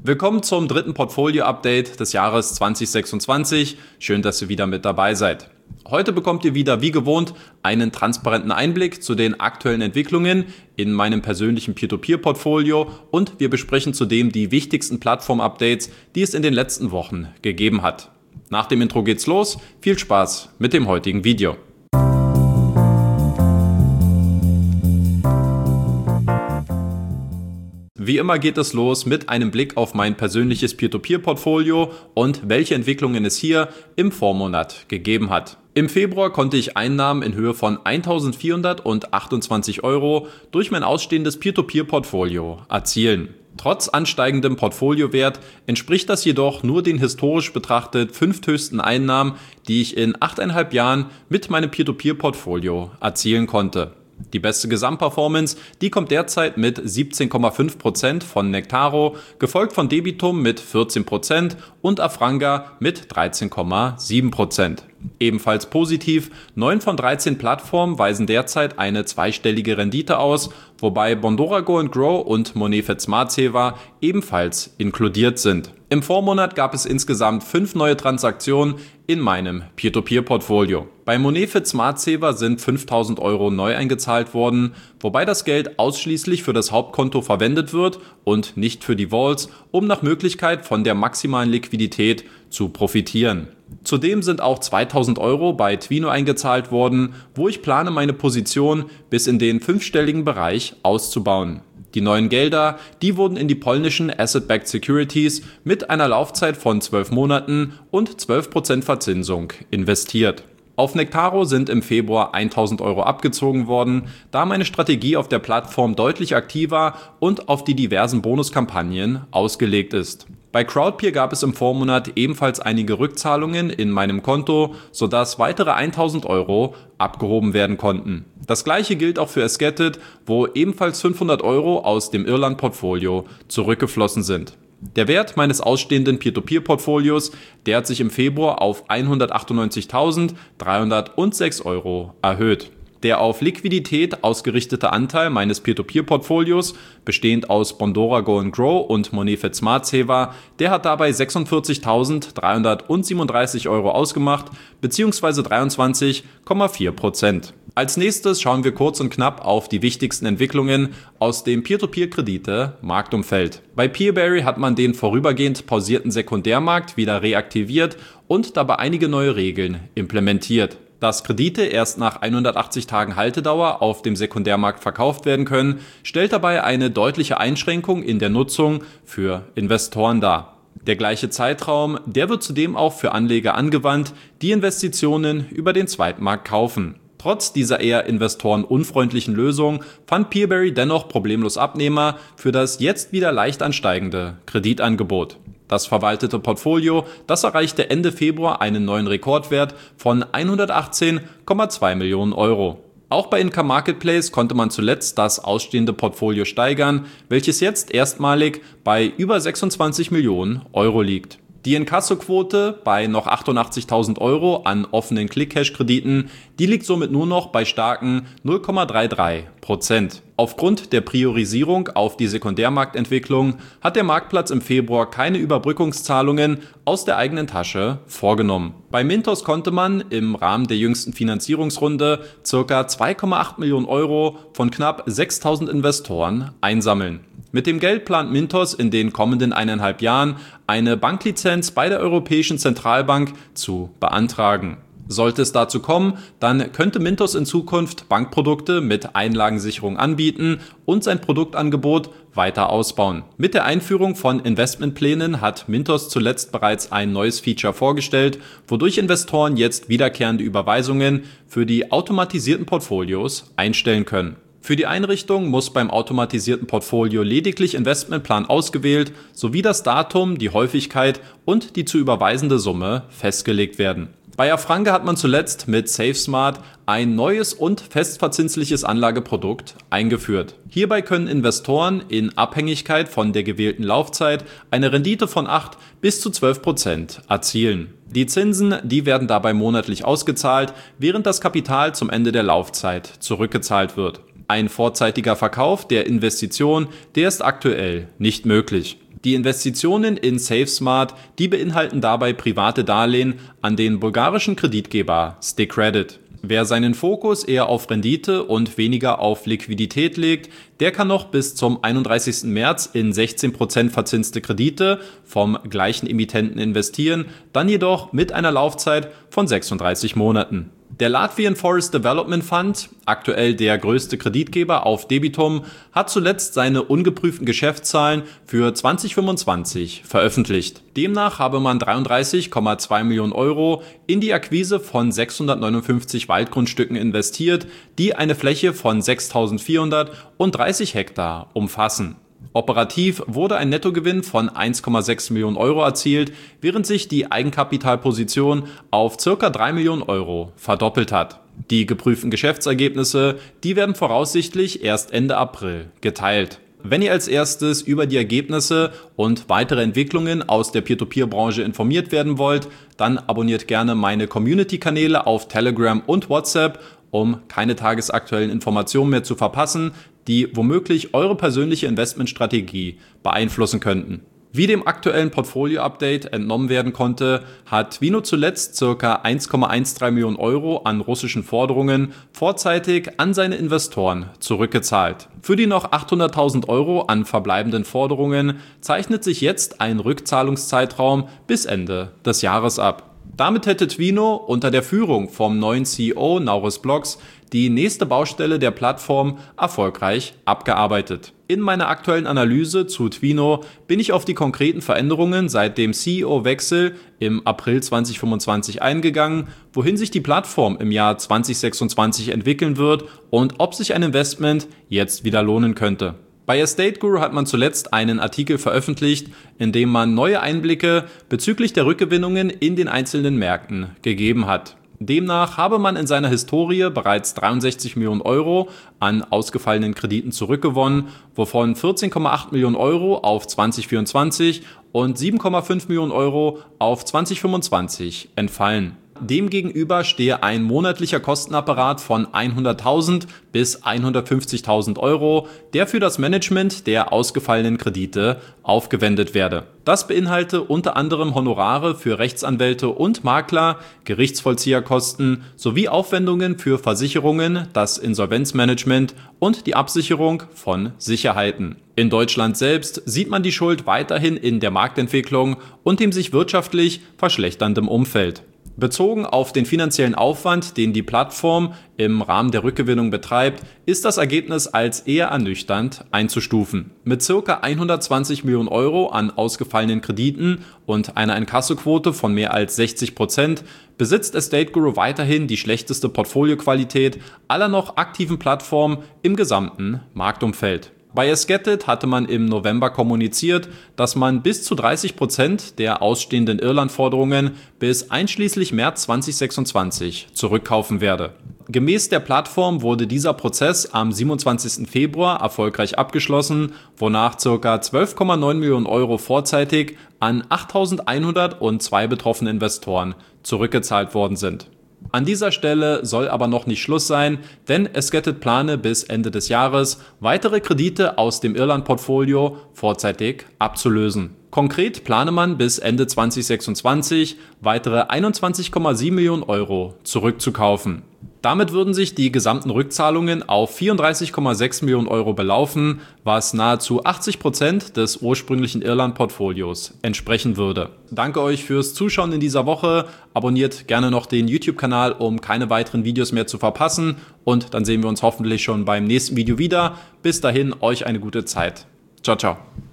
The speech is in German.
Willkommen zum dritten Portfolio-Update des Jahres 2026. Schön, dass ihr wieder mit dabei seid. Heute bekommt ihr wieder wie gewohnt einen transparenten Einblick zu den aktuellen Entwicklungen in meinem persönlichen Peer-to-Peer-Portfolio und wir besprechen zudem die wichtigsten Plattform-Updates, die es in den letzten Wochen gegeben hat. Nach dem Intro geht's los. Viel Spaß mit dem heutigen Video. Wie immer geht es los mit einem Blick auf mein persönliches Peer-to-Peer-Portfolio und welche Entwicklungen es hier im Vormonat gegeben hat. Im Februar konnte ich Einnahmen in Höhe von 1.428 € durch mein ausstehendes Peer-to-Peer-Portfolio erzielen. Trotz ansteigendem Portfoliowert entspricht das jedoch nur den historisch betrachtet fünfthöchsten Einnahmen, die ich in 8,5 Jahren mit meinem Peer-to-Peer-Portfolio erzielen konnte. Die beste Gesamtperformance, die kommt derzeit mit 17,5% von Nektaro, gefolgt von Debitum mit 14% und Afranga mit 13,7%. Ebenfalls positiv, 9 von 13 Plattformen weisen derzeit eine zweistellige Rendite aus, wobei Bondora Go & Grow und Monefit Smart Saver ebenfalls inkludiert sind. Im Vormonat gab es insgesamt 5 neue Transaktionen in meinem Peer-to-Peer-Portfolio. Bei Monefit Smart Saver sind 5.000 € neu eingezahlt worden, wobei das Geld ausschließlich für das Hauptkonto verwendet wird und nicht für die Vaults, um nach Möglichkeit von der maximalen Liquidität zu profitieren. Zudem sind auch 2.000 € bei Twino eingezahlt worden, wo ich plane, meine Position bis in den 5-stelligen Bereich auszubauen. Die neuen Gelder, die wurden in die polnischen Asset-Backed Securities mit einer Laufzeit von 12 Monaten und 12% Verzinsung investiert. Auf Nektaro sind im Februar 1.000 € abgezogen worden, da meine Strategie auf der Plattform deutlich aktiver und auf die diversen Bonuskampagnen ausgelegt ist. Bei Crowdpeer gab es im Vormonat ebenfalls einige Rückzahlungen in meinem Konto, sodass weitere 1.000 € abgehoben werden konnten. Das gleiche gilt auch für Esketit, wo ebenfalls 500 € aus dem Irland-Portfolio zurückgeflossen sind. Der Wert meines ausstehenden Peer-to-Peer-Portfolios, der hat sich im Februar auf 198.306 € erhöht. Der auf Liquidität ausgerichtete Anteil meines Peer-to-Peer-Portfolios, bestehend aus Bondora Go & Grow und Monefit Smart Saver, der hat dabei 46.337 € ausgemacht, bzw. 23,4%. Als nächstes schauen wir kurz und knapp auf die wichtigsten Entwicklungen aus dem Peer-to-Peer-Kredite-Marktumfeld. Bei Peerberry hat man den vorübergehend pausierten Sekundärmarkt wieder reaktiviert und dabei einige neue Regeln implementiert. Dass Kredite erst nach 180 Tagen Haltedauer auf dem Sekundärmarkt verkauft werden können, stellt dabei eine deutliche Einschränkung in der Nutzung für Investoren dar. Der gleiche Zeitraum, der wird zudem auch für Anleger angewandt, die Investitionen über den Zweitmarkt kaufen. Trotz dieser eher investorenunfreundlichen Lösung fand Peerberry dennoch problemlos Abnehmer für das jetzt wieder leicht ansteigende Kreditangebot. Das verwaltete Portfolio, das erreichte Ende Februar einen neuen Rekordwert von 118,2 Millionen €. Auch bei Income Marketplace konnte man zuletzt das ausstehende Portfolio steigern, welches jetzt erstmalig bei über 26 Millionen € liegt. Die Inkassoquote bei noch 88.000 € an offenen Click-Cash-Krediten, die liegt somit nur noch bei starken 0,33%. Aufgrund der Priorisierung auf die Sekundärmarktentwicklung hat der Marktplatz im Februar keine Überbrückungszahlungen aus der eigenen Tasche vorgenommen. Bei Mintos konnte man im Rahmen der jüngsten Finanzierungsrunde ca. 2,8 Millionen € von knapp 6.000 Investoren einsammeln. Mit dem Geld plant Mintos in den kommenden 1,5 Jahren eine Banklizenz bei der Europäischen Zentralbank zu beantragen. Sollte es dazu kommen, dann könnte Mintos in Zukunft Bankprodukte mit Einlagensicherung anbieten und sein Produktangebot weiter ausbauen. Mit der Einführung von Investmentplänen hat Mintos zuletzt bereits ein neues Feature vorgestellt, wodurch Investoren jetzt wiederkehrende Überweisungen für die automatisierten Portfolios einstellen können. Für die Einrichtung muss beim automatisierten Portfolio lediglich Investmentplan ausgewählt sowie das Datum, die Häufigkeit und die zu überweisende Summe festgelegt werden. Bei Afranga hat man zuletzt mit SafeSmart ein neues und festverzinsliches Anlageprodukt eingeführt. Hierbei können Investoren in Abhängigkeit von der gewählten Laufzeit eine Rendite von 8 bis zu 12% erzielen. Die Zinsen, die werden dabei monatlich ausgezahlt, während das Kapital zum Ende der Laufzeit zurückgezahlt wird. Ein vorzeitiger Verkauf der Investition, der ist aktuell nicht möglich. Die Investitionen in SafeSmart, die beinhalten dabei private Darlehen an den bulgarischen Kreditgeber StickCredit. Wer seinen Fokus eher auf Rendite und weniger auf Liquidität legt, der kann noch bis zum 31. März in 16% verzinste Kredite vom gleichen Emittenten investieren, dann jedoch mit einer Laufzeit von 36 Monaten. Der Latvian Forest Development Fund, aktuell der größte Kreditgeber auf Debitum, hat zuletzt seine ungeprüften Geschäftszahlen für 2025 veröffentlicht. Demnach habe man 33,2 Millionen Euro in die Akquise von 659 Waldgrundstücken investiert, die eine Fläche von 6.430 Hektar umfassen. Operativ wurde ein Nettogewinn von 1,6 Millionen Euro erzielt, während sich die Eigenkapitalposition auf ca. 3 Millionen Euro verdoppelt hat. Die geprüften Geschäftsergebnisse, die werden voraussichtlich erst Ende April geteilt. Wenn ihr als erstes über die Ergebnisse und weitere Entwicklungen aus der Peer-to-Peer-Branche informiert werden wollt, dann abonniert gerne meine Community-Kanäle auf Telegram und WhatsApp, um keine tagesaktuellen Informationen mehr zu verpassen, die womöglich eure persönliche Investmentstrategie beeinflussen könnten. Wie dem aktuellen Portfolio-Update entnommen werden konnte, hat Vino zuletzt ca. 1,13 Millionen Euro an russischen Forderungen vorzeitig an seine Investoren zurückgezahlt. Für die noch 800.000 Euro an verbleibenden Forderungen zeichnet sich jetzt ein Rückzahlungszeitraum bis Ende des Jahres ab. Damit hätte Twino unter der Führung vom neuen CEO Nauris Blogs die nächste Baustelle der Plattform erfolgreich abgearbeitet. In meiner aktuellen Analyse zu Twino bin ich auf die konkreten Veränderungen seit dem CEO-Wechsel im April 2025 eingegangen, wohin sich die Plattform im Jahr 2026 entwickeln wird und ob sich ein Investment jetzt wieder lohnen könnte. Bei Estate Guru hat man zuletzt einen Artikel veröffentlicht, in dem man neue Einblicke bezüglich der Rückgewinnungen in den einzelnen Märkten gegeben hat. Demnach habe man in seiner Historie bereits 63 Millionen Euro an ausgefallenen Krediten zurückgewonnen, wovon 14,8 Millionen Euro auf 2024 und 7,5 Millionen Euro auf 2025 entfallen. Demgegenüber stehe ein monatlicher Kostenapparat von 100.000 bis 150.000 Euro, der für das Management der ausgefallenen Kredite aufgewendet werde. Das beinhalte unter anderem Honorare für Rechtsanwälte und Makler, Gerichtsvollzieherkosten sowie Aufwendungen für Versicherungen, das Insolvenzmanagement und die Absicherung von Sicherheiten. In Deutschland selbst sieht man die Schuld weiterhin in der Marktentwicklung und dem sich wirtschaftlich verschlechternden Umfeld. Bezogen auf den finanziellen Aufwand, den die Plattform im Rahmen der Rückgewinnung betreibt, ist das Ergebnis als eher ernüchternd einzustufen. Mit ca. 120 Millionen Euro an ausgefallenen Krediten und einer Inkassoquote von mehr als 60% besitzt Estate Guru weiterhin die schlechteste Portfolioqualität aller noch aktiven Plattformen im gesamten Marktumfeld. Bei Esgetted hatte man im November kommuniziert, dass man bis zu 30% der ausstehenden Irland-Forderungen bis einschließlich März 2026 zurückkaufen werde. Gemäß der Plattform wurde dieser Prozess am 27. Februar erfolgreich abgeschlossen, wonach ca. 12,9 Millionen Euro vorzeitig an 8.102 betroffene Investoren zurückgezahlt worden sind. An dieser Stelle soll aber noch nicht Schluss sein, denn Esgetted plane bis Ende des Jahres weitere Kredite aus dem Irland-Portfolio vorzeitig abzulösen. Konkret plane man bis Ende 2026 weitere 21,7 Millionen Euro zurückzukaufen. Damit würden sich die gesamten Rückzahlungen auf 34,6 Millionen Euro belaufen, was nahezu 80% des ursprünglichen Irland-Portfolios entsprechen würde. Danke euch fürs Zuschauen in dieser Woche. Abonniert gerne noch den YouTube-Kanal, um keine weiteren Videos mehr zu verpassen. Und dann sehen wir uns hoffentlich schon beim nächsten Video wieder. Bis dahin, euch eine gute Zeit. Ciao, ciao.